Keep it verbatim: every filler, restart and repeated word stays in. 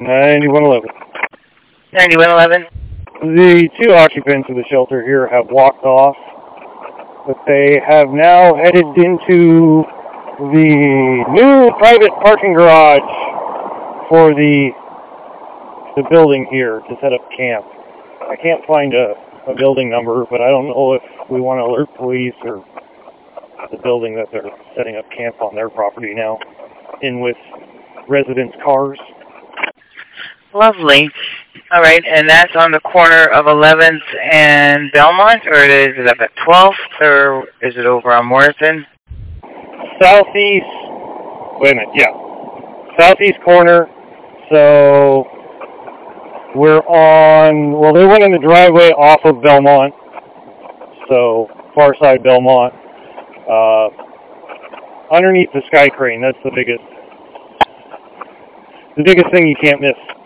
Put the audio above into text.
ninety-one eleven. ninety-one eleven. The two occupants of the shelter here have walked off, but they have now headed into the new private parking garage for the the building here to set up camp. I can't find a, a building number, but I don't know if we want to alert police or the building that they're setting up camp on their property now, in with residents' cars. Lovely. All right, and that's on the corner of eleventh and Belmont, or is it up at twelfth, or is it over on Morrison? Southeast, wait a minute, yeah. Southeast corner, so we're on, well, they went in the driveway off of Belmont, so far side Belmont, uh, underneath the Sky Crane. That's the biggest, the biggest thing you can't miss.